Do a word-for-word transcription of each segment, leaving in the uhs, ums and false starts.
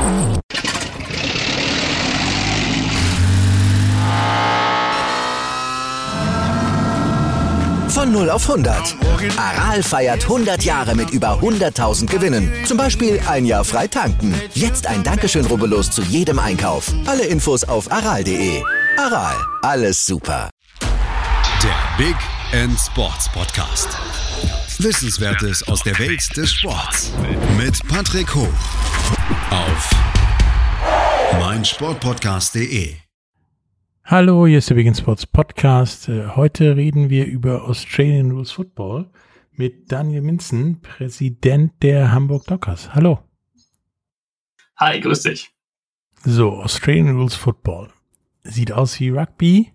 Von null auf hundert. Aral feiert hundert Jahre mit über hunderttausend Gewinnen. Zum Beispiel ein Jahr frei tanken. Jetzt ein Dankeschön, rubbellos zu jedem Einkauf. Alle Infos auf aral punkt de. Aral, alles super. Der Big End Sports Podcast. Wissenswertes aus der Welt des Sports. Mit Patrick Hoch. Auf meinsportpodcast punkt de. Hallo, hier ist der Big End Sports Podcast. Heute reden wir über Australian Rules Football mit Daniel Minzen, Präsident der Hamburg Dockers. Hallo. Hi, grüß dich. So, Australian Rules Football. Sieht aus wie Rugby,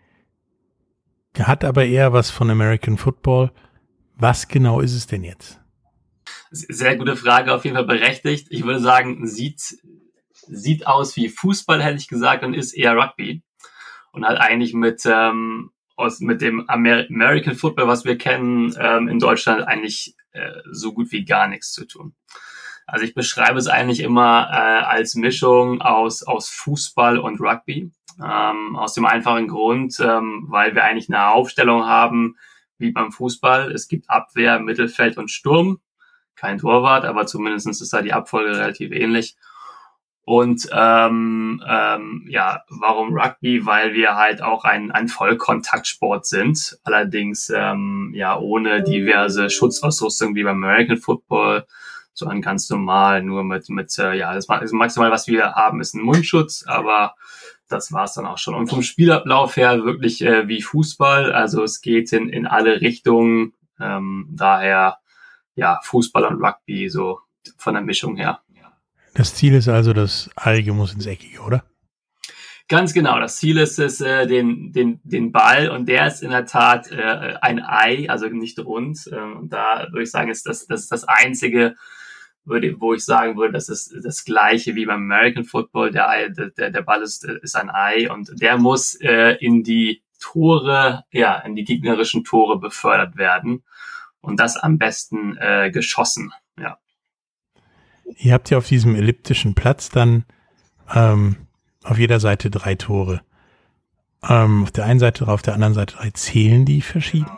hat aber eher was von American Football. Was genau ist es denn jetzt? Sehr gute Frage, auf jeden Fall berechtigt. Ich würde sagen, sieht, sieht aus wie Fußball, hätte ich gesagt, und ist eher Rugby. Und halt eigentlich mit, ähm, aus, mit dem Amer- American Football, was wir kennen, ähm, in Deutschland eigentlich äh, so gut wie gar nichts zu tun. Also ich beschreibe es eigentlich immer äh, als Mischung aus, aus Fußball und Rugby. Ähm, aus dem einfachen Grund, ähm, weil wir eigentlich eine Aufstellung haben wie beim Fußball. Es gibt Abwehr, Mittelfeld und Sturm. Kein Torwart, aber zumindest ist da die Abfolge relativ ähnlich. Und ähm, ähm, ja, warum Rugby? Weil wir halt auch ein, ein Vollkontaktsport sind. Allerdings ähm, ja ohne diverse Schutzausrüstung wie beim American Football, sondern ganz normal, nur mit, mit äh, ja, das maximal, was wir haben, ist ein Mundschutz, aber das war's dann auch schon. Und vom Spielablauf her wirklich äh, wie Fußball, also es geht in, in alle Richtungen, ähm, daher ja Fußball und Rugby so von der Mischung her. Das Ziel ist also, das Eige muss ins Eckige, oder? Ganz genau. Das Ziel ist es, äh, den, den, den Ball, und der ist in der Tat äh, ein Ei, also nicht rund. Äh, und da würde ich sagen, ist das, das ist das einzige, würde, wo ich sagen würde, das ist das Gleiche wie beim American Football. Der, Ei, der, der Ball ist, ist ein Ei, und der muss äh, in die Tore, ja, in die gegnerischen Tore befördert werden. Und das am besten äh, geschossen, ja. Ihr habt ja auf diesem elliptischen Platz dann ähm, auf jeder Seite drei Tore. Ähm, auf der einen Seite drei, auf der anderen Seite drei. Zählen die verschieden?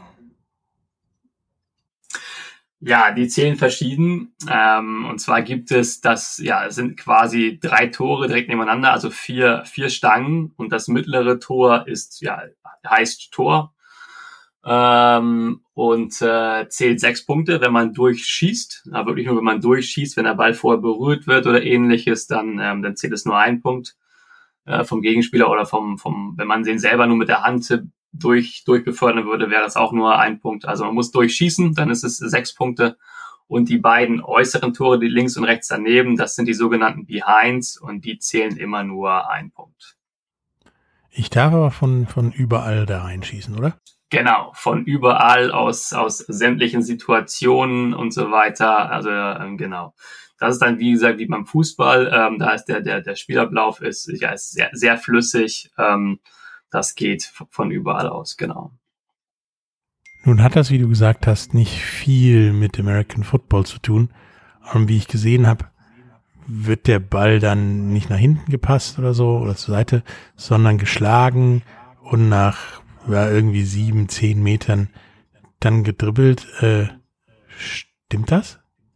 Ja, die zählen verschieden. Ähm, und zwar gibt es das, ja, es sind quasi drei Tore direkt nebeneinander, also vier, vier Stangen, und das mittlere Tor ist, ja, heißt Tor. Ähm, und äh, zählt sechs Punkte, wenn man durchschießt. Aber wirklich nur, wenn man durchschießt, wenn der Ball vorher berührt wird oder ähnliches, dann ähm, dann zählt es nur ein Punkt äh, vom Gegenspieler, oder vom vom wenn man den selber nur mit der Hand durch durchbefördern würde, wäre das auch nur ein Punkt. Also man muss durchschießen, dann ist es sechs Punkte. Und die beiden äußeren Tore, die links und rechts daneben, das sind die sogenannten Behinds, und die zählen immer nur ein Punkt. Ich darf aber von von überall da reinschießen, oder? Genau, von überall, aus aus sämtlichen Situationen und so weiter. Also ähm, genau, das ist dann wie gesagt wie beim Fußball. Ähm, da ist der der der Spielablauf ist ja ist sehr sehr flüssig. Ähm, das geht f- von überall aus, genau. Nun hat das, wie du gesagt hast, nicht viel mit American Football zu tun. Und wie ich gesehen habe, wird der Ball dann nicht nach hinten gepasst oder so oder zur Seite, sondern geschlagen und nach ja, irgendwie sieben, zehn Metern dann gedribbelt. Äh, stimmt das?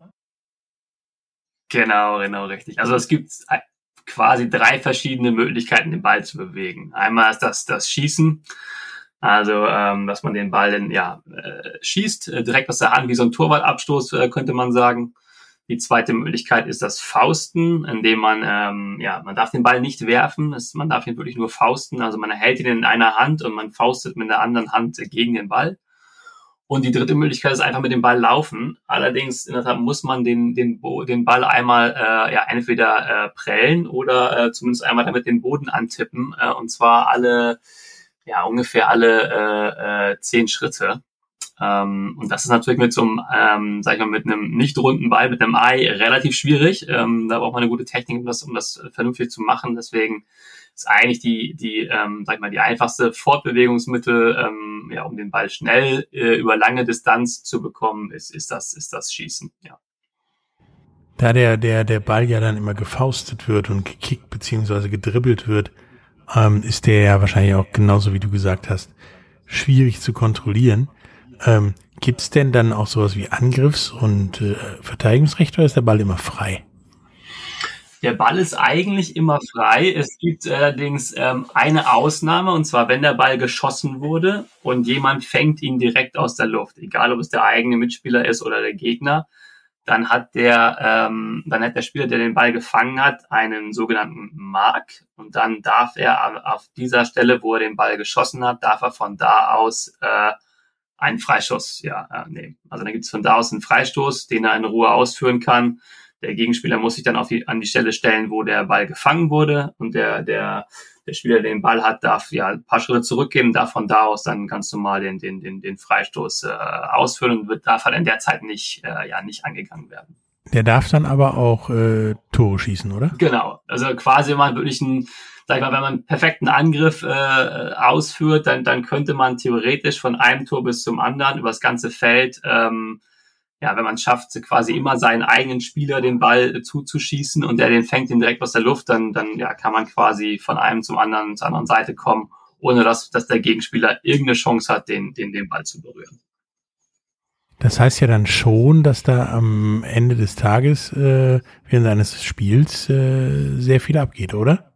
Genau, genau, richtig. Also es gibt äh, quasi drei verschiedene Möglichkeiten, den Ball zu bewegen. Einmal ist das das Schießen, also ähm, dass man den Ball dann, ja äh, schießt, äh, direkt aus der Hand, wie so ein Torwartabstoß, äh, könnte man sagen. Die zweite Möglichkeit ist das Fausten, indem man, ähm, ja, man darf den Ball nicht werfen, es, man darf ihn wirklich nur fausten, also man hält ihn in einer Hand und man faustet mit der anderen Hand gegen den Ball. Und die dritte Möglichkeit ist einfach mit dem Ball laufen. Allerdings in der Tat muss man den den, Bo- den Ball einmal äh, ja entweder äh, prellen oder äh, zumindest einmal damit den Boden antippen, äh, und zwar alle, ja ungefähr alle äh, äh, zehn Schritte. Ähm, und das ist natürlich mit so einem, ähm, sag ich mal, mit einem nicht runden Ball, mit einem Ei relativ schwierig. Ähm, da braucht man eine gute Technik, um das, um das vernünftig zu machen. Deswegen ist eigentlich die, die, ähm, sag ich mal, die einfachste Fortbewegungsmittel, ähm, ja, um den Ball schnell äh, über lange Distanz zu bekommen, ist, ist das, ist das Schießen, ja. Da der, der, der Ball ja dann immer gefaustet wird und gekickt beziehungsweise gedribbelt wird, ähm, ist der ja wahrscheinlich auch genauso, wie du gesagt hast, schwierig zu kontrollieren. Ähm, gibt's denn dann auch sowas wie Angriffs- und äh, Verteidigungsrecht oder ist der Ball immer frei? Der Ball ist eigentlich immer frei. Es gibt allerdings ähm, eine Ausnahme, und zwar, wenn der Ball geschossen wurde und jemand fängt ihn direkt aus der Luft, egal ob es der eigene Mitspieler ist oder der Gegner, dann hat der, ähm, dann hat der Spieler, der den Ball gefangen hat, einen sogenannten Mark, und dann darf er auf dieser Stelle, wo er den Ball geschossen hat, darf er von da aus äh, einen Freischuss ja, äh, nehmen. Also dann gibt es von da aus einen Freistoß, den er in Ruhe ausführen kann. Der Gegenspieler muss sich dann auf die, an die Stelle stellen, wo der Ball gefangen wurde, und der, der, der Spieler, der den Ball hat, darf ja ein paar Schritte zurückgehen, darf von da aus dann ganz normal den, den, den, den Freistoß äh, ausführen und wird, darf halt in der Zeit nicht, äh, ja, nicht angegangen werden. Der darf dann aber auch äh, Tore schießen, oder? Genau. Also quasi, wenn man wirklich einen, sag ich mal, wenn man einen perfekten Angriff äh, ausführt, dann, dann könnte man theoretisch von einem Tor bis zum anderen über das ganze Feld, ähm, ja, wenn man es schafft, quasi immer seinen eigenen Spieler den Ball zuzuschießen und der den fängt ihn direkt aus der Luft, dann, dann ja, kann man quasi von einem zum anderen, zur anderen Seite kommen, ohne dass, dass der Gegenspieler irgendeine Chance hat, den, den, den Ball zu berühren. Das heißt ja dann schon, dass da am Ende des Tages äh, während eines Spiels äh, sehr viel abgeht, oder?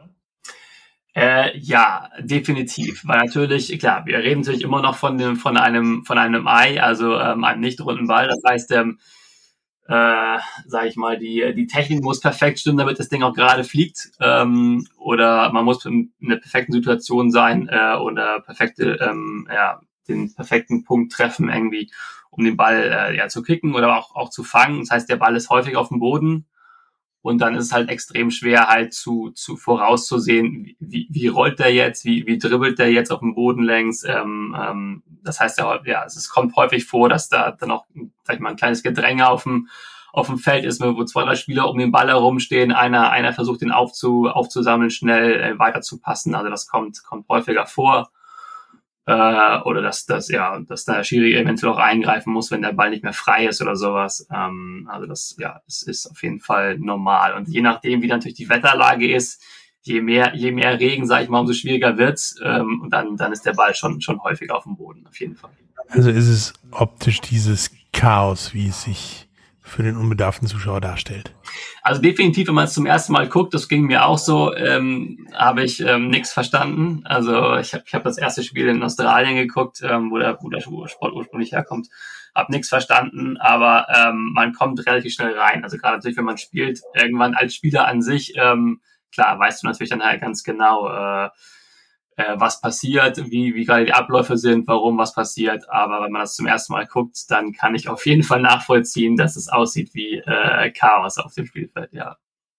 Äh, ja, definitiv, weil natürlich, klar, wir reden natürlich immer noch von dem, von einem, von einem Ei, also ähm, einem nicht runden Ball. Das heißt, ähm, äh, sage ich mal, die die Technik muss perfekt stimmen, damit das Ding auch gerade fliegt, ähm, oder man muss in einer perfekten Situation sein äh, oder perfekte, ähm, ja, den perfekten Punkt treffen irgendwie, um den Ball äh, ja zu kicken oder auch auch zu fangen. Das heißt, der Ball ist häufig auf dem Boden. Und dann ist es halt extrem schwer, halt zu, zu vorauszusehen, wie, wie rollt der jetzt, wie, wie dribbelt der jetzt auf dem Boden längs. Ähm, ähm, das heißt ja, ja, es kommt häufig vor, dass da dann auch, sag ich mal, ein kleines Gedränge auf dem, auf dem Feld ist, wo zwei, drei Spieler um den Ball herumstehen. Einer, einer versucht, den aufzu, aufzusammeln, schnell äh, weiterzupassen. Also das kommt, kommt häufiger vor. Äh, oder dass, dass, ja, dass der Schiri eventuell auch eingreifen muss, wenn der Ball nicht mehr frei ist oder sowas. Ähm, also das, ja, das ist auf jeden Fall normal. Und je nachdem, wie natürlich die Wetterlage ist, je mehr, je mehr Regen, sag ich mal, umso schwieriger wird's. Ähm, und dann, dann ist der Ball schon, schon häufiger auf dem Boden, auf jeden Fall. Also ist es optisch dieses Chaos, wie es sich für den unbedarften Zuschauer darstellt? Also definitiv, wenn man es zum ersten Mal guckt, das ging mir auch so, ähm, habe ich ähm, nichts verstanden. Also ich habe ich hab das erste Spiel in Australien geguckt, ähm, wo, der, wo der Sport ursprünglich herkommt, habe nichts verstanden, aber ähm, man kommt relativ schnell rein. Also gerade natürlich, wenn man spielt, irgendwann als Spieler an sich, ähm, klar, weißt du natürlich dann halt ganz genau, äh, äh, was passiert, wie, wie gerade die Abläufe sind, warum was passiert. Aber wenn man das zum ersten Mal guckt, dann kann ich auf jeden Fall nachvollziehen, dass es aussieht wie äh, Chaos auf dem Spielfeld, ja.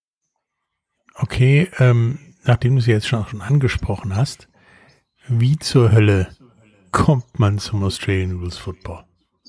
Okay, ähm, nachdem du es jetzt schon auch schon angesprochen hast, wie zur Hölle kommt man zum Australian Rules Football?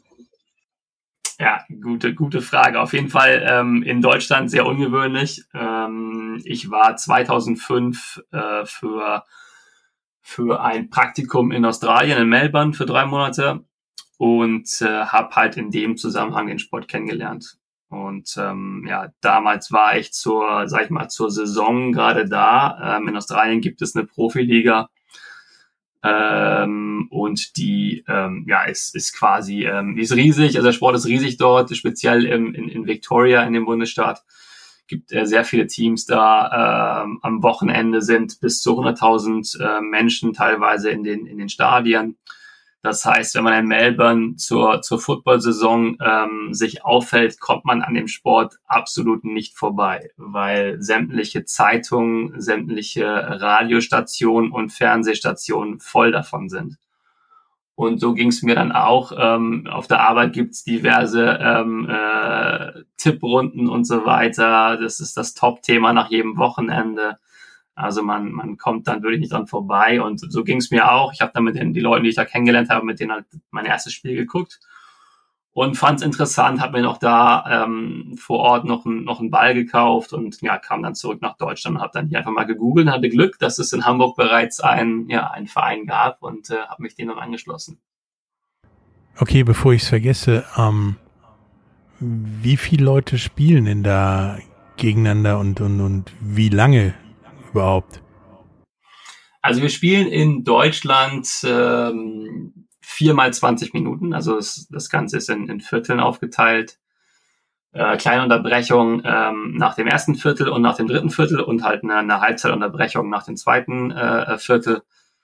Ja, gute, gute Frage. Auf jeden Fall ähm, in Deutschland sehr ungewöhnlich. Ähm, ich war zweitausendfünf äh, für für ein Praktikum in Australien, in Melbourne, für drei Monate und äh, habe halt in dem Zusammenhang den Sport kennengelernt. Und ähm, ja, damals war ich zur, sag ich mal, zur Saison gerade da. Ähm, in Australien gibt es eine Profiliga ähm, und die ähm, ja ist ist quasi ähm, die ist riesig. Also der Sport ist riesig dort, speziell im, in, in Victoria in dem Bundesstaat. Gibt äh, sehr viele Teams da. Ähm, am Wochenende sind bis zu hunderttausend äh, Menschen teilweise in den in den Stadien. Das heißt, wenn man in Melbourne zur zur Football-Saison ähm, sich aufhält, kommt man an dem Sport absolut nicht vorbei, weil sämtliche Zeitungen, sämtliche Radiostationen und Fernsehstationen voll davon sind. Und so ging es mir dann auch. Ähm, auf der Arbeit gibt's diverse ähm, äh, Tipprunden und so weiter. Das ist das Top-Thema nach jedem Wochenende. Also man man kommt dann wirklich nicht dran vorbei. Und so ging es mir auch. Ich habe dann mit den die Leuten, die ich da kennengelernt habe, mit denen halt mein erstes Spiel geguckt und fand es interessant. Habe mir noch da ähm, vor Ort noch ein, noch einen Ball gekauft und ja kam dann zurück nach Deutschland und habe dann hier einfach mal gegoogelt und hatte Glück, dass es in Hamburg bereits einen ja einen Verein gab und äh, habe mich dem dann angeschlossen. Okay, bevor ich es vergesse, ähm, Wie viele Leute spielen denn da gegeneinander und, und, und wie lange überhaupt? Also wir spielen in Deutschland ähm, viermal zwanzig Minuten. Also das, das Ganze ist in, in Vierteln aufgeteilt. Äh, kleine Unterbrechung ähm, nach dem ersten Viertel und nach dem dritten Viertel und halt eine, eine Halbzeitunterbrechung nach dem zweiten äh, Viertel.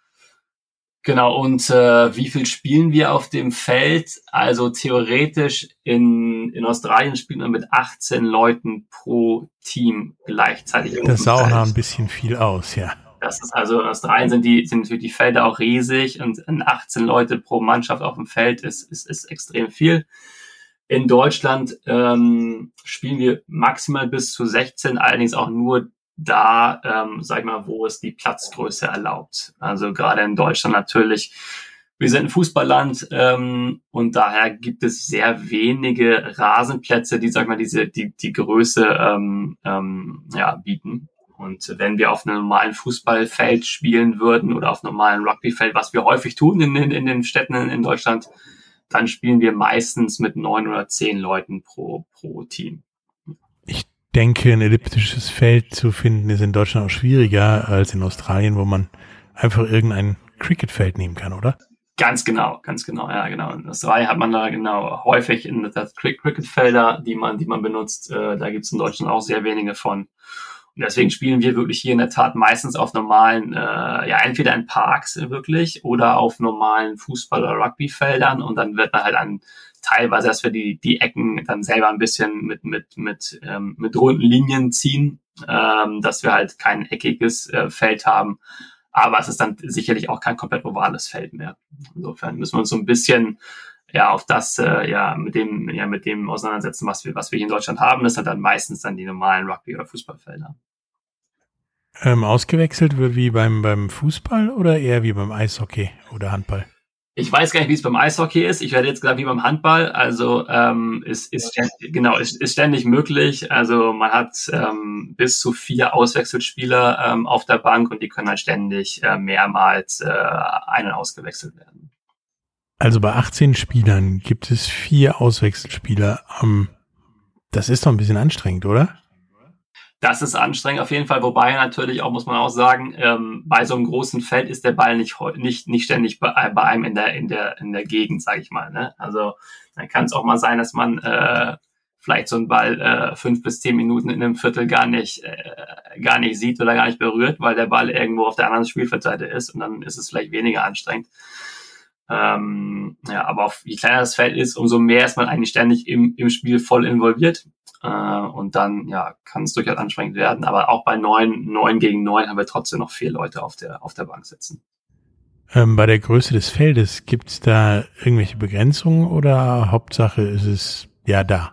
Genau, und äh, wie viel spielen wir auf dem Feld? Also theoretisch in, in Australien spielen wir mit achtzehn Leuten pro Team gleichzeitig. Das sah auch noch ein bisschen viel aus, ja. Das ist also, in Australien sind die, sind natürlich die Felder auch riesig und achtzehn Leute pro Mannschaft auf dem Feld ist, ist, ist extrem viel. In Deutschland ähm, spielen wir maximal bis zu sechzehn, allerdings auch nur da, ähm, sag ich mal, wo es die Platzgröße erlaubt. Also gerade in Deutschland natürlich, wir sind ein Fußballland ähm, und daher gibt es sehr wenige Rasenplätze, die, sag ich mal, diese die die Größe ähm, ähm, ja bieten. Und wenn wir auf einem normalen Fußballfeld spielen würden oder auf einem normalen Rugbyfeld, was wir häufig tun in, in, in den Städten in, in Deutschland, dann spielen wir meistens mit neun oder zehn Leuten pro pro Team. Ich denke, ein elliptisches Feld zu finden ist in Deutschland auch schwieriger als in Australien, wo man einfach irgendein Cricketfeld nehmen kann, oder? Ganz genau, ganz genau, ja genau. In Australien hat man da genau häufig in das Cricketfelder, die man, die man benutzt. Äh, da gibt es in Deutschland auch sehr wenige von. Und deswegen spielen wir wirklich hier in der Tat meistens auf normalen, äh, ja entweder in Parks wirklich oder auf normalen Fußball- oder Rugbyfeldern. Und dann wird man halt an teilweise, dass wir die die Ecken dann selber ein bisschen mit mit mit ähm, mit runden Linien ziehen, ähm, dass wir halt kein eckiges äh, Feld haben. Aber es ist dann sicherlich auch kein komplett ovales Feld mehr. Insofern müssen wir uns so ein bisschen ja auf das äh, ja mit dem ja mit dem auseinandersetzen, was wir was wir hier in Deutschland haben. Das sind dann meistens dann die normalen Rugby- oder Fußballfelder. Ähm, ausgewechselt wird wie beim beim Fußball oder eher wie beim Eishockey oder Handball? Ich weiß gar nicht, wie es beim Eishockey ist. Ich werde jetzt gesagt, wie beim Handball. Also ähm, ist, ist ständig, genau ist, ist ständig möglich. Also man hat ähm, bis zu vier Auswechselspieler ähm, auf der Bank und die können halt ständig äh, mehrmals äh, ein- und ausgewechselt werden. Also bei achtzehn Spielern gibt es vier Auswechselspieler. Ähm, das ist doch ein bisschen anstrengend, oder? Das ist anstrengend auf jeden Fall, wobei natürlich auch, muss man auch sagen, ähm, bei so einem großen Feld ist der Ball nicht nicht nicht ständig bei, bei einem in der in der in der Gegend, sage ich mal. Ne? Also dann kann es auch mal sein, dass man äh, vielleicht so einen Ball äh, fünf bis zehn Minuten in einem Viertel gar nicht äh, gar nicht sieht oder gar nicht berührt, weil der Ball irgendwo auf der anderen Spielfeldseite ist und dann ist es vielleicht weniger anstrengend. Ähm, ja, aber auf, je kleiner das Feld ist, umso mehr ist man eigentlich ständig im im Spiel voll involviert. Uh, und dann ja kann es durchaus anstrengend werden, aber auch bei neun, neun gegen neun haben wir trotzdem noch vier Leute auf der auf der Bank sitzen. Ähm, bei der Größe des Feldes, gibt es da irgendwelche Begrenzungen oder Hauptsache ist es ja da?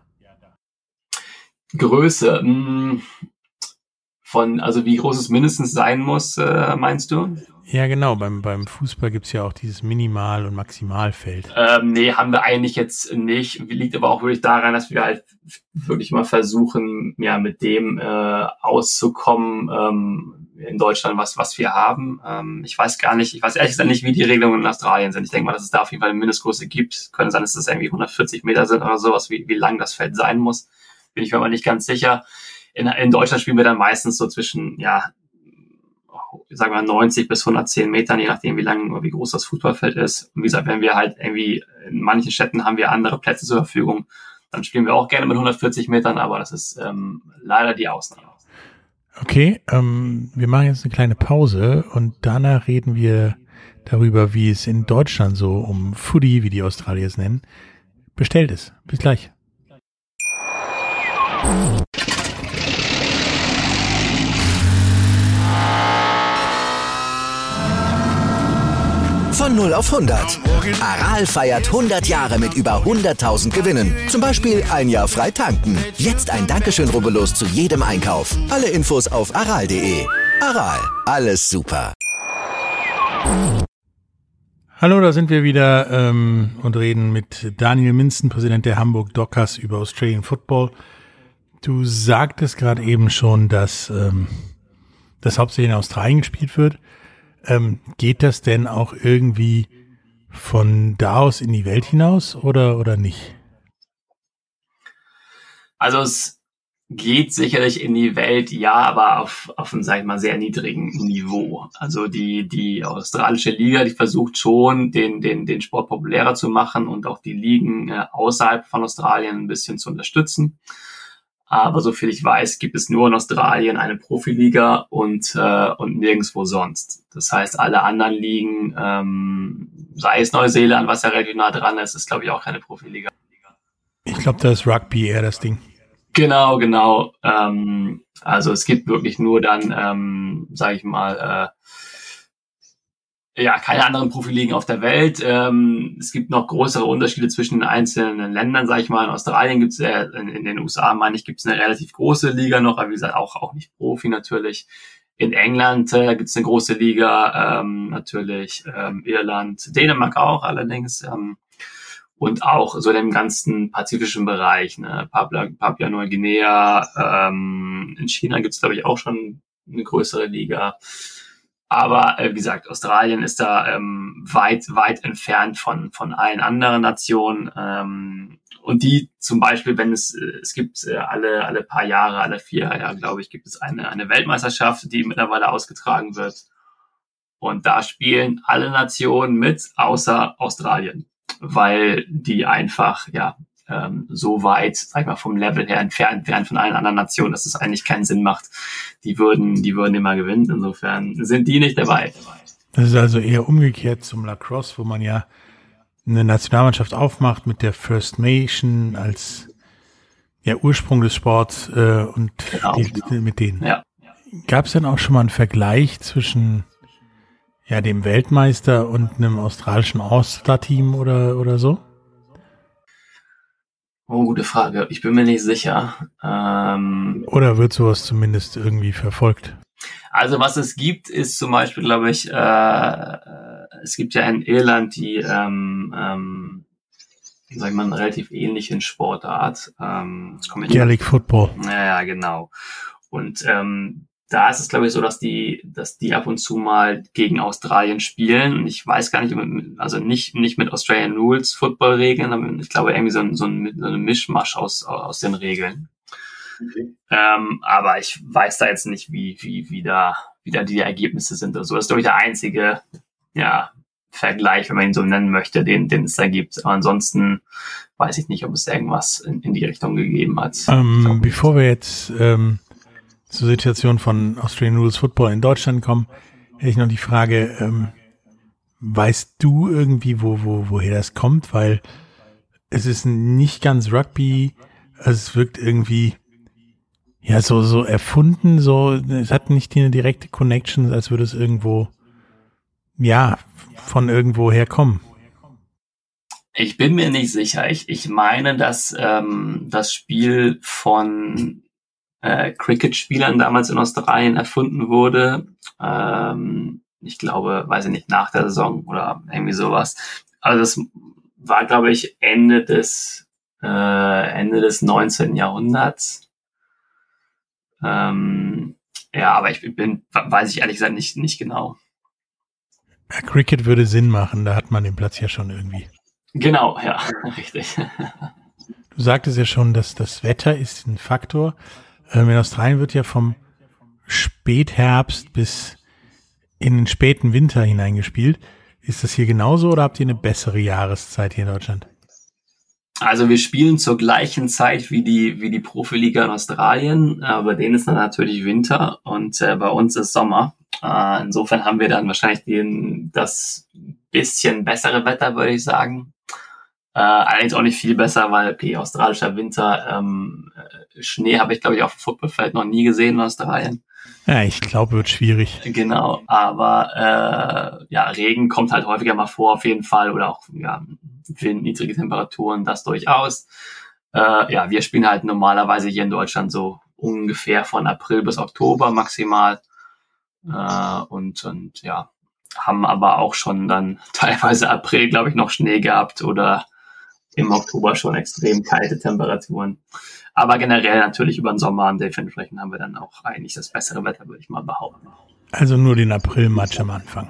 Größe, mh, von, also wie groß es mindestens sein muss, äh, meinst du? Ja, genau. Beim, beim Fußball gibt's ja auch dieses Minimal- und Maximalfeld. Ähm, nee, haben wir eigentlich jetzt nicht. Liegt aber auch wirklich daran, dass wir halt wirklich mal versuchen, ja, mit dem äh, auszukommen ähm, in Deutschland, was was wir haben. Ähm, ich weiß gar nicht, ich weiß ehrlich gesagt nicht, wie die Regelungen in Australien sind. Ich denke mal, dass es da auf jeden Fall eine Mindestgröße gibt. Könnte sein, dass das irgendwie hundertvierzig Meter sind oder sowas, wie, wie lang das Feld sein muss. Bin ich mir aber nicht ganz sicher. In, in Deutschland spielen wir dann meistens so zwischen, ja, sagen wir neunzig bis hundertzehn Metern, je nachdem, wie lang oder wie groß das Fußballfeld ist. Und wie gesagt, wenn wir halt irgendwie, in manchen Städten haben wir andere Plätze zur Verfügung, dann spielen wir auch gerne mit hundertvierzig Metern, aber das ist ähm, leider die Ausnahme. Okay, ähm, wir machen jetzt eine kleine Pause und danach reden wir darüber, wie es in Deutschland so um Footy, wie die Australier es nennen, bestellt ist. Bis gleich. Von null auf hundert. Aral feiert hundert Jahre mit über hunderttausend Gewinnen. Zum Beispiel ein Jahr frei tanken. Jetzt ein Dankeschön, rubbellos zu jedem Einkauf. Alle Infos auf aral punkt de. Aral, alles super. Hallo, da sind wir wieder ähm, und reden mit Daniel Minsten, Präsident der Hamburg Dockers, über Australian Football. Du sagtest gerade eben schon, dass ähm, das hauptsächlich in Australien gespielt wird. Ähm, geht das denn auch irgendwie von da aus in die Welt hinaus oder oder nicht? Also es geht sicherlich in die Welt, ja, aber auf, auf einem, sag ich mal, sehr niedrigen Niveau. Also die, die australische Liga, die versucht schon, den, den, den Sport populärer zu machen und auch die Ligen äh, außerhalb von Australien ein bisschen zu unterstützen. Aber soviel ich weiß, gibt es nur in Australien eine Profiliga und, äh, und nirgendwo sonst. Das heißt, alle anderen Ligen, ähm, sei es Neuseeland, was ja relativ nah dran ist, ist, glaube ich, auch keine Profiliga. Ich glaube, da ist Rugby eher das Ding. Genau, genau. Ähm, also es gibt wirklich nur dann, ähm, sage ich mal, äh, ja, keine anderen Profiligen auf der Welt. Ähm, es gibt noch größere Unterschiede zwischen den einzelnen Ländern, sage ich mal. In Australien gibt es, äh, in, in den U S A, meine ich, gibt es eine relativ große Liga noch, aber wie gesagt, auch auch nicht Profi natürlich. In England äh, gibt es eine große Liga, ähm, natürlich ähm, Irland, Dänemark auch allerdings. Ähm, Und auch so dem ganzen pazifischen Bereich, ne, Papua, Papua Neuguinea, ähm, in China gibt's glaube ich auch schon eine größere Liga. Aber äh, wie gesagt, Australien ist da ähm, weit, weit entfernt von von allen anderen Nationen. Ähm, und die zum Beispiel, wenn es es gibt äh, alle alle paar Jahre, alle vier Jahre, glaube ich, gibt es eine eine Weltmeisterschaft, die mittlerweile ausgetragen wird. Und da spielen alle Nationen mit, außer Australien, weil die einfach ja ähm, so weit, sag ich mal, vom Level her entfernt wären von allen anderen Nationen, dass es eigentlich keinen Sinn macht. Die würden, die würden immer gewinnen. Insofern sind die nicht dabei. Das ist also eher umgekehrt zum Lacrosse, wo man ja eine Nationalmannschaft aufmacht mit der First Nation als ja, Ursprung des Sports äh, und Genau, die, genau. mit denen. Ja. Gab es denn auch schon mal einen Vergleich zwischen ja, dem Weltmeister und einem australischen All-Star-Team oder, oder so? Oh, gute Frage. Ich bin mir nicht sicher. Ähm, Oder wird sowas zumindest irgendwie verfolgt? also was es gibt, ist zum Beispiel, glaube ich, äh, es gibt ja in Irland die, ähm, ähm, sag ich mal, eine relativ ähnlichen Sportart. Ähm, jetzt komme ich nicht- Gaelic Football. Ja, ja, genau. Und ähm, da ist es, glaube ich, so, dass die, dass die ab und zu mal gegen Australien spielen. Und ich weiß gar nicht, also nicht, nicht mit Australian Rules Football-Regeln, aber ich glaube irgendwie so ein, so ein, so ein Mischmasch aus, aus den Regeln. Okay. Ähm, aber ich weiß da jetzt nicht, wie, wie, wie da, wie da die Ergebnisse sind. Also das ist, glaube ich, der einzige, ja, Vergleich, wenn man ihn so nennen möchte, den, den es da gibt. Aber ansonsten weiß ich nicht, ob es irgendwas in, in die Richtung gegeben hat. Ähm, bevor wir jetzt, ähm, zur Situation von Australian Rules Football in Deutschland kommen, hätte ich noch die Frage, ähm, weißt du irgendwie, wo, wo, woher das kommt? Weil es ist nicht ganz Rugby, also es wirkt irgendwie, ja, so, so erfunden, so, es hat nicht eine direkte Connection, als würde es irgendwo, ja, von irgendwo herkommen. Ich bin mir nicht sicher. Ich, ich meine, dass ähm, das Spiel von Äh, Cricket-Spielern damals in Australien erfunden wurde. Ähm, ich glaube, weiß ich nicht, nach der Saison oder irgendwie sowas. Also das war, glaube ich, Ende des äh, Ende des neunzehnten Jahrhunderts. Ähm, ja, aber ich bin, weiß ich ehrlich gesagt nicht, nicht genau. Ja, Cricket würde Sinn machen, da hat man den Platz ja schon irgendwie. Genau, ja, richtig. Du sagtest ja schon, dass das Wetter ist ein Faktor. In Australien wird ja vom Spätherbst bis in den späten Winter hineingespielt. Ist das hier genauso oder habt ihr eine bessere Jahreszeit hier in Deutschland? Also wir spielen zur gleichen Zeit wie die wie die Profiliga in Australien, aber denen ist dann natürlich Winter und äh, bei uns ist Sommer. Äh, insofern haben wir dann wahrscheinlich den, das bisschen bessere Wetter, würde ich sagen. Äh, allerdings auch nicht viel besser, weil okay, australischer Winter, ähm, Schnee habe ich, glaube ich, auf dem Footballfeld noch nie gesehen in Australien. Ja, ich glaube, wird schwierig. Genau, aber äh, ja, Regen kommt halt häufiger mal vor, auf jeden Fall, oder auch ja, Wind, niedrige Temperaturen, das durchaus. Äh, ja, wir spielen halt normalerweise hier in Deutschland so ungefähr von April bis Oktober maximal. Äh, und, und ja, haben aber auch schon dann teilweise April, glaube ich, noch Schnee gehabt oder im Oktober schon extrem kalte Temperaturen. Aber generell natürlich über den Sommer und dementsprechend haben wir dann auch eigentlich das bessere Wetter, würde ich mal behaupten. Also nur den April-Match am Anfang.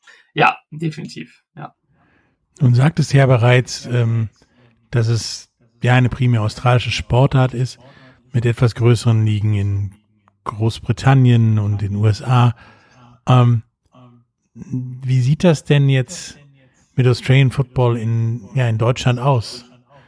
Ja, definitiv, ja. Nun sagtest ja bereits, ähm, dass es ja eine primär australische Sportart ist, mit etwas größeren Ligen in Großbritannien und den U S A. Ähm, wie sieht das denn jetzt mit Australian Football in, ja, in Deutschland aus?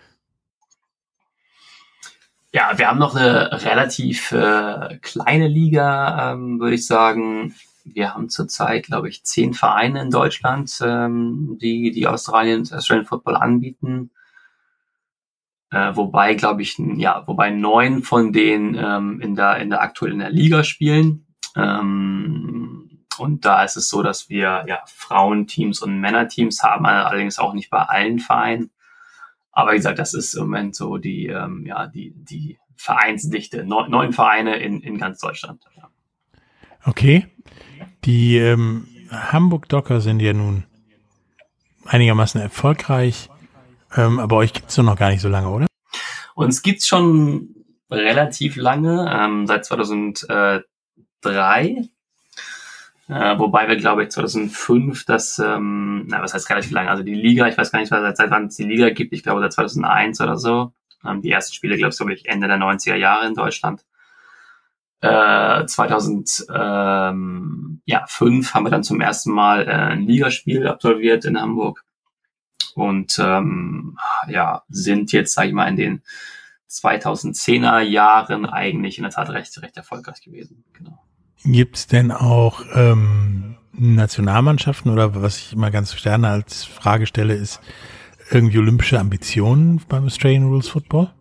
Ja, wir haben noch eine relativ äh, kleine Liga, ähm, würde ich sagen. Wir haben zurzeit, glaube ich, zehn Vereine in Deutschland, ähm, die die Australien, Australian Football anbieten. Äh, wobei, glaube ich, ja, wobei neun von denen ähm, in der in der aktuell in der Liga spielen. Ähm, und da ist es so, dass wir ja Frauenteams und Männerteams haben, allerdings auch nicht bei allen Vereinen. Aber wie gesagt, das ist im Moment so die ähm, ja die die Vereinsdichte, neun, neun Vereine in in ganz Deutschland. Ja. Okay, die ähm, Hamburg Docker sind ja nun einigermaßen erfolgreich. Ähm, aber euch gibt's doch noch gar nicht so lange, oder? Uns gibt's schon relativ lange, ähm, seit zweitausenddrei. Äh, wobei wir, glaube ich, zweitausendfünf das, ähm, na, was heißt relativ lange? Also die Liga, ich weiß gar nicht, seit, seit wann es die Liga gibt. Ich glaube, seit zweitausendeins oder so. Ähm, die ersten Spiele, glaube ich, glaube ich, Ende der neunziger Jahre in Deutschland. Äh, zweitausendfünf ja, fünf haben wir dann zum ersten Mal äh, ein Ligaspiel absolviert in Hamburg. Und ähm, ja, sind jetzt, sage ich mal, in den zweitausendzehner Jahren eigentlich in der Tat recht, recht erfolgreich gewesen. Genau. Gibt's denn auch ähm, Nationalmannschaften oder was ich immer ganz gerne als Frage stelle, ist irgendwie olympische Ambitionen beim Australian Rules Football?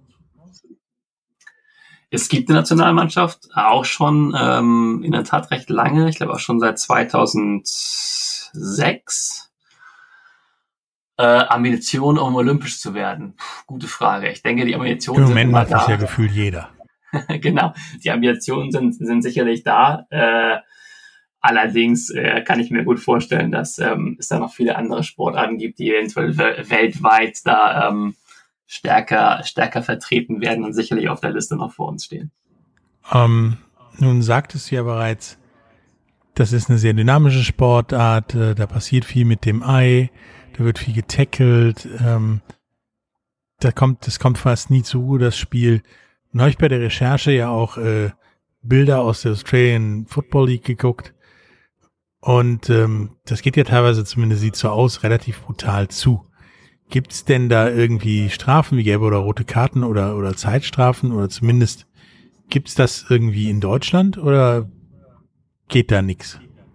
Es gibt eine Nationalmannschaft, auch schon ähm, in der Tat recht lange, ich glaube auch schon seit zweitausendsechs. Äh, Ambitionen, um olympisch zu werden? Puh, gute Frage. Ich denke, die Ambitionen sind immer da. Im Moment hat sich ja gefühlt jeder. Genau, die Ambitionen sind, sind sicherlich da. Äh, allerdings äh, kann ich mir gut vorstellen, dass ähm, es da noch viele andere Sportarten gibt, die eventuell weltweit da ähm, stärker, stärker vertreten werden und sicherlich auf der Liste noch vor uns stehen. Ähm, nun sagtest du ja bereits, das ist eine sehr dynamische Sportart, äh, da passiert viel mit dem Ei. Da wird viel getackelt, ähm, da kommt, das kommt fast nie zu, das Spiel. Nun habe ich bei der Recherche ja auch äh, Bilder aus der Australian Football League geguckt und ähm, das geht ja teilweise, zumindest sieht so aus, relativ brutal zu. Gibt's denn da irgendwie Strafen wie gelbe oder rote Karten oder oder Zeitstrafen oder zumindest gibt's das irgendwie in Deutschland oder geht da nichts?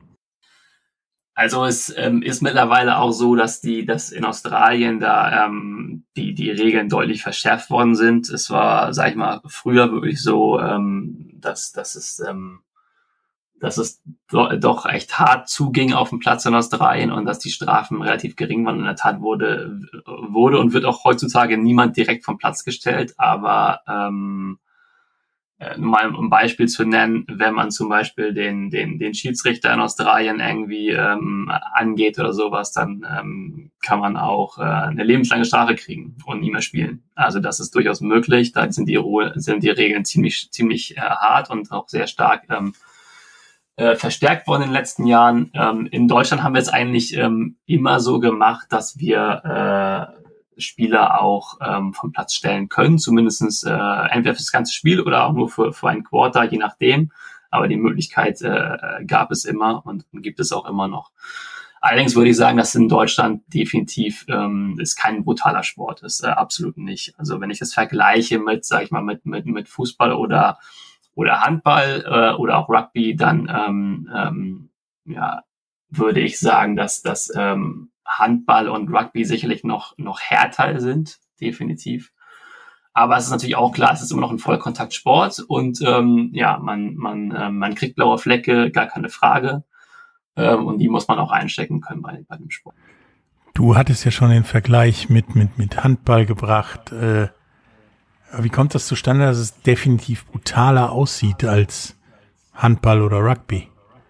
Also es ähm, ist mittlerweile auch so, dass die, dass in Australien da ähm, die die Regeln deutlich verschärft worden sind. Es war, sag ich mal, früher wirklich so, ähm, dass dass es ähm, dass es do, doch echt hart zuging auf dem Platz in Australien und dass die Strafen relativ gering waren. In der Tat wurde wurde und wird auch heutzutage niemand direkt vom Platz gestellt, aber ähm, nur mal um ein Beispiel zu nennen, wenn man zum Beispiel den den den Schiedsrichter in Australien irgendwie ähm, angeht oder sowas, dann ähm, kann man auch äh, eine lebenslange Strafe kriegen und nie mehr spielen. Also das ist durchaus möglich. Da sind die sind die Regeln ziemlich ziemlich äh, hart und auch sehr stark ähm, äh, verstärkt worden in den letzten Jahren. Ähm, in Deutschland haben wir es eigentlich ähm, immer so gemacht, dass wir äh, Spieler auch ähm, vom Platz stellen können, zumindestens äh, entweder für das ganze Spiel oder auch nur für, für ein Quarter, je nachdem. Aber die Möglichkeit äh, gab es immer und gibt es auch immer noch. Allerdings würde ich sagen, dass in Deutschland definitiv ähm, ist kein brutaler Sport ist, äh, absolut nicht. Also wenn ich das vergleiche mit, sag ich mal, mit mit mit Fußball oder oder Handball äh, oder auch Rugby, dann ähm, ähm, ja würde ich sagen, dass das ähm, Handball und Rugby sicherlich noch noch härter sind, definitiv. Aber es ist natürlich auch klar, es ist immer noch ein Vollkontaktsport und ähm, ja, man man äh, man kriegt blaue Flecke, gar keine Frage. Ähm, und die muss man auch einstecken können bei bei dem Sport. Du hattest ja schon den Vergleich mit mit mit Handball gebracht. Äh, wie kommt das zustande, dass es definitiv brutaler aussieht als Handball oder Rugby?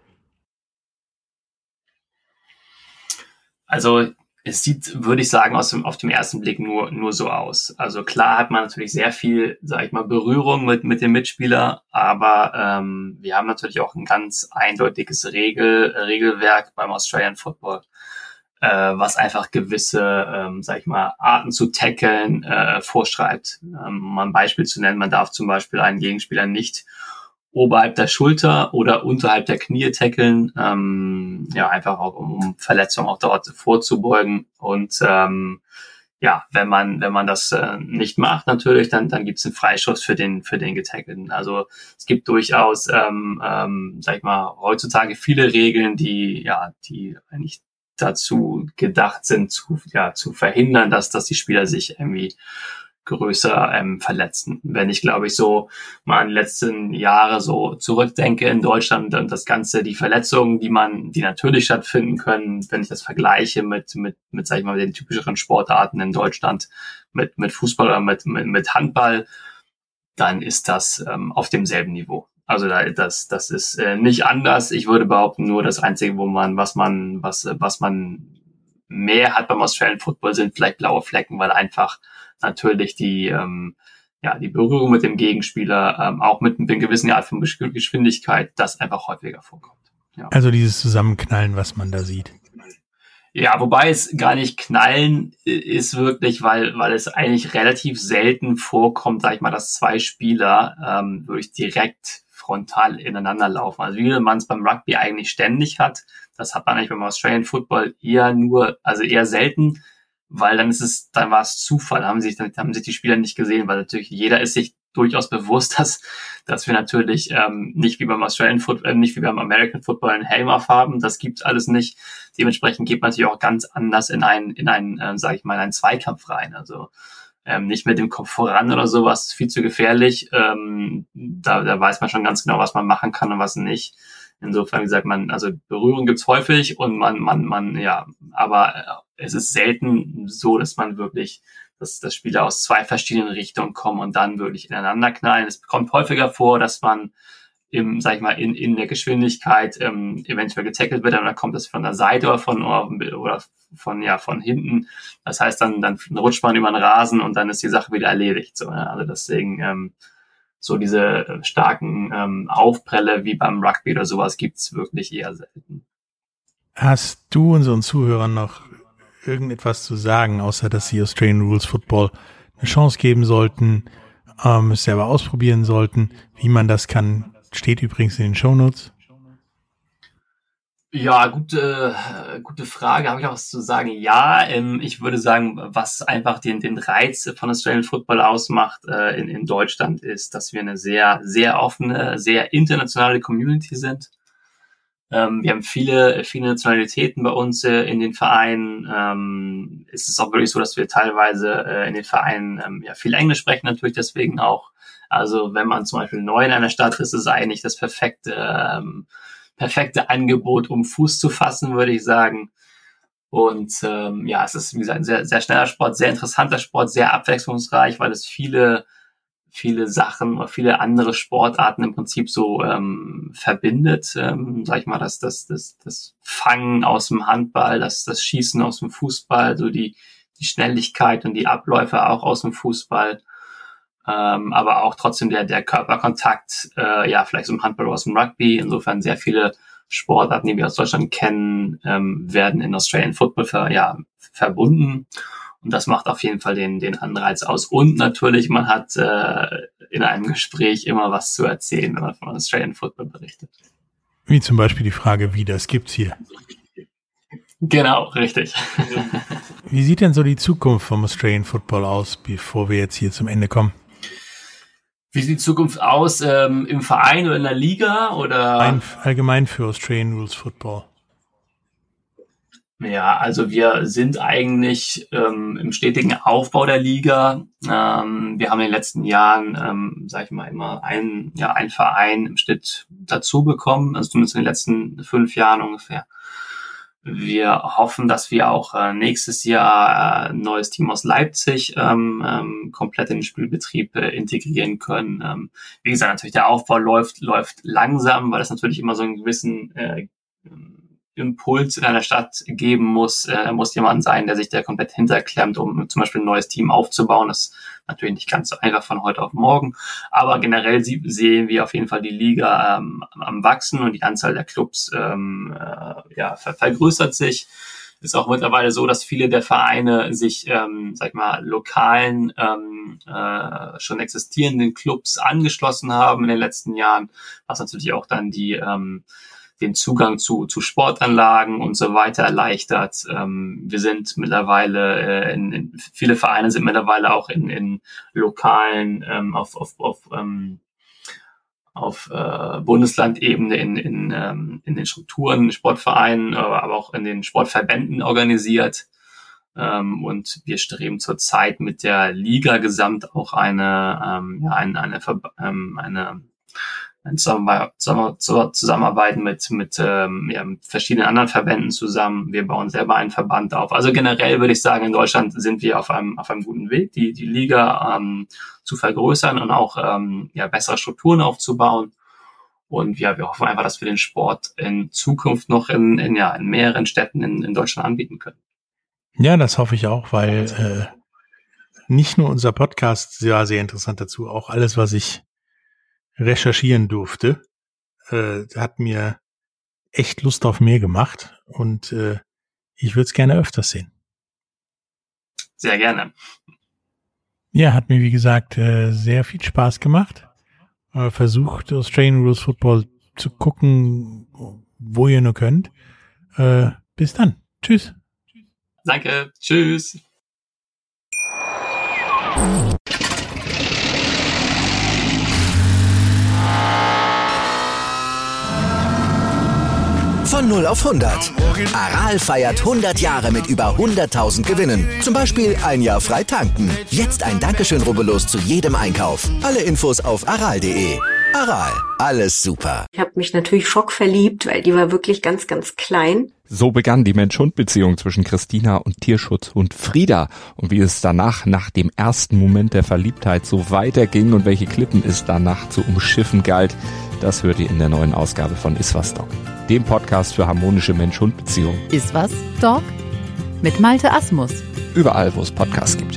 Also es sieht, würde ich sagen, aus dem, auf dem ersten Blick nur nur so aus. Also klar hat man natürlich sehr viel, sage ich mal, Berührung mit mit dem Mitspieler, aber ähm, wir haben natürlich auch ein ganz eindeutiges Regel Regelwerk beim Australian Football. äh, was einfach gewisse, ähm, sag ich mal, Arten zu tackeln äh, vorschreibt. Ähm, um ein Beispiel zu nennen, man darf zum Beispiel einen Gegenspieler nicht oberhalb der Schulter oder unterhalb der Knie tackeln, ähm, ja, einfach auch um, um Verletzungen auch dort vorzubeugen. Und ähm, ja, wenn man wenn man das äh, nicht macht, natürlich, dann dann gibt's einen Freischuss für den für den Getackelten. Also es gibt durchaus, ähm, ähm, sag ich mal, heutzutage viele Regeln, die ja, die eigentlich dazu gedacht sind, zu ja zu verhindern, dass dass die Spieler sich irgendwie größer ähm, verletzen. Wenn ich, glaube ich, so mal an die letzten Jahre so zurückdenke in Deutschland und das Ganze, die Verletzungen, die man, die natürlich stattfinden können, wenn ich das vergleiche mit, mit, mit, sag ich mal, den typischeren Sportarten in Deutschland, mit, mit Fußball oder mit, mit, mit Handball, dann ist das ähm, auf demselben Niveau. Also da, das, das ist äh, nicht anders. Ich würde behaupten, nur das Einzige, wo man, was man, was, was man mehr hat beim Australian Football, sind vielleicht blaue Flecken, weil einfach natürlich die ähm, ja die Berührung mit dem Gegenspieler ähm, auch mit einer gewissen Art von Geschwindigkeit, das einfach häufiger vorkommt. Ja. Also dieses Zusammenknallen, was man da sieht. Ja, wobei es gar nicht knallen ist wirklich, weil weil es eigentlich relativ selten vorkommt, sag ich mal, dass zwei Spieler ähm, wirklich direkt frontal ineinander laufen. Also wie man es beim Rugby eigentlich ständig hat, das hat man eigentlich beim Australian Football eher nur, also eher selten, weil dann ist es, dann war es Zufall, da haben sich, dann haben sich die Spieler nicht gesehen, weil natürlich jeder ist sich durchaus bewusst, dass, dass wir natürlich ähm, nicht wie beim Australian Football, äh, nicht wie beim American Football einen Helm aufhaben, das gibt's alles nicht. Dementsprechend geht man natürlich auch ganz anders in einen, in einen, äh, sage ich mal, in einen Zweikampf rein. Also ähm, nicht mit dem Kopf voran oder sowas, ist viel zu gefährlich. Ähm, da, da weiß man schon ganz genau, was man machen kann und was nicht. Insofern, wie gesagt, man, also Berührung gibt's häufig und man, man, man, ja, aber es ist selten so, dass man wirklich, dass, dass Spieler aus zwei verschiedenen Richtungen kommen und dann wirklich ineinander knallen. Es kommt häufiger vor, dass man im, sag ich mal, in, in der Geschwindigkeit ähm, eventuell getackelt wird, und dann kommt das von der Seite oder von, oder von, ja, von hinten. Das heißt, dann, dann rutscht man über den Rasen und dann ist die Sache wieder erledigt. So, ja. Also deswegen, ähm, so diese starken ähm, Aufprelle wie beim Rugby oder sowas gibt's wirklich eher selten. Hast du unseren Zuhörern noch irgendetwas zu sagen, außer dass sie Australian Rules Football eine Chance geben sollten, ähm, es selber ausprobieren sollten? Wie man das kann, steht übrigens in den Shownotes. Ja, gute, gute Frage. Habe ich auch was zu sagen? Ja, ähm, ich würde sagen, was einfach den, den Reiz von Australian Football ausmacht äh, in, in Deutschland ist, dass wir eine sehr, sehr offene, sehr internationale Community sind. Ähm, wir haben viele, viele Nationalitäten bei uns äh, in den Vereinen. Ähm, es ist auch wirklich so, dass wir teilweise äh, in den Vereinen ähm, ja viel Englisch sprechen, natürlich deswegen auch. Also wenn man zum Beispiel neu in einer Stadt ist, ist es eigentlich das perfekte ähm, perfekte Angebot, um Fuß zu fassen, würde ich sagen. Und ähm, ja, es ist, wie gesagt, ein sehr, sehr schneller Sport, sehr interessanter Sport, sehr abwechslungsreich, weil es viele, viele Sachen oder viele andere Sportarten im Prinzip so ähm, verbindet. Ähm, sag ich mal, das, das, das, das Fangen aus dem Handball, das, das Schießen aus dem Fußball, so die, die Schnelligkeit und die Abläufe auch aus dem Fußball. Ähm, aber auch trotzdem der, der Körperkontakt, äh, ja, vielleicht so im Handball oder aus dem Rugby. Insofern sehr viele Sportarten, die wir aus Deutschland kennen, ähm, werden in Australian Football ver, ja, verbunden. Und das macht auf jeden Fall den, den Anreiz aus. Und natürlich, man hat äh, in einem Gespräch immer was zu erzählen, wenn man von Australian Football berichtet. Wie zum Beispiel die Frage, wie das gibt's hier. Genau, richtig. Wie sieht denn so die Zukunft vom Australian Football aus, bevor wir jetzt hier zum Ende kommen? Wie sieht die Zukunft aus? Ähm, im Verein oder in der Liga? Oder? Ein, allgemein für Australian Rules Football. Ja, also wir sind eigentlich ähm, im stetigen Aufbau der Liga. Ähm, wir haben in den letzten Jahren, ähm, sag ich mal, immer einen, ja, einen Verein im Schnitt dazu bekommen, also zumindest in den letzten fünf Jahren ungefähr. Wir hoffen, dass wir auch äh, nächstes Jahr äh, ein neues Team aus Leipzig ähm, ähm, komplett in den Spielbetrieb äh, integrieren können. Ähm, wie gesagt, natürlich der Aufbau läuft läuft langsam, weil es natürlich immer so einen gewissen äh, Impuls in einer Stadt geben muss. Äh, muss jemand sein, der sich da komplett hinterklemmt, um zum Beispiel ein neues Team aufzubauen. Das ist natürlich nicht ganz so einfach von heute auf morgen. Aber generell sie- sehen wir auf jeden Fall die Liga ähm, am Wachsen und die Anzahl der Clubs ähm, äh, ja, ver- vergrößert sich. ist auch mittlerweile so, dass viele der Vereine sich, ähm, sag ich mal, lokalen, ähm, äh, schon existierenden Clubs angeschlossen haben in den letzten Jahren, was natürlich auch dann die ähm, den Zugang zu, zu Sportanlagen und so weiter erleichtert. Ähm, wir sind mittlerweile, äh, in, in, viele Vereine sind mittlerweile auch in, in lokalen, ähm, auf, auf, auf, ähm, auf äh, Bundeslandebene in, in, ähm, in den Strukturen, Sportvereinen, äh, aber auch in den Sportverbänden organisiert. Ähm, und wir streben zurzeit mit der Liga gesamt auch eine, ähm, ja, eine, eine, ähm, eine Zusammenarbeiten mit, mit, ähm, ja, mit verschiedenen anderen Verbänden zusammen. Wir bauen selber einen Verband auf. Also generell würde ich sagen, in Deutschland sind wir auf einem, auf einem guten Weg, die, die Liga ähm, zu vergrößern und auch ähm, ja, bessere Strukturen aufzubauen. Und ja, wir hoffen einfach, dass wir den Sport in Zukunft noch in, in, ja, in mehreren Städten in, in Deutschland anbieten können. Ja, das hoffe ich auch, weil äh, nicht nur unser Podcast war sehr interessant dazu, auch alles, was ich recherchieren durfte, äh, hat mir echt Lust auf mehr gemacht und äh, ich würde es gerne öfters sehen. Sehr gerne. Ja, hat mir wie gesagt äh, sehr viel Spaß gemacht. Äh, versucht Australian Rules Football zu gucken, wo ihr nur könnt. Äh, bis dann. Tschüss. Danke. Tschüss. Von null auf hundert. Aral feiert hundert Jahre mit über hunderttausend Gewinnen. Zum Beispiel ein Jahr frei tanken. Jetzt ein Dankeschön, rubbellos zu jedem Einkauf. Alle Infos auf aral punkt de. Aral, alles super. Ich habe mich natürlich schockverliebt, weil die war wirklich ganz, ganz klein. So begann die Mensch-Hund-Beziehung zwischen Christina und Tierschutzhund Frieda. Und wie es danach, nach dem ersten Moment der Verliebtheit, so weiterging und welche Klippen es danach zu umschiffen galt, das hört ihr in der neuen Ausgabe von Iswas Dog, dem Podcast für harmonische Mensch-Hund-Beziehungen. Iswas Dog mit Malte Asmus. Überall, wo es Podcasts gibt.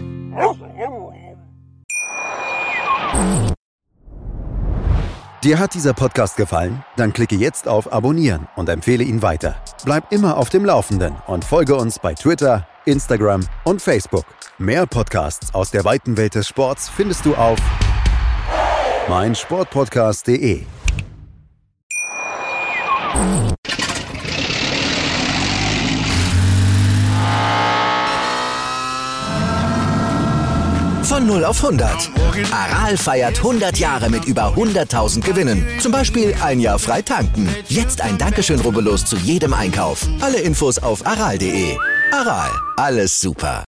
Dir hat dieser Podcast gefallen? Dann klicke jetzt auf Abonnieren und empfehle ihn weiter. Bleib immer auf dem Laufenden und folge uns bei Twitter, Instagram und Facebook. Mehr Podcasts aus der weiten Welt des Sports findest du auf meinsportpodcast punkt de. Von null auf hundert. Aral feiert hundert Jahre mit über hunderttausend Gewinnen. Zum Beispiel ein Jahr frei tanken. Jetzt ein Dankeschön, rubbellos zu jedem Einkauf. Alle Infos auf aral punkt de. Aral, alles super.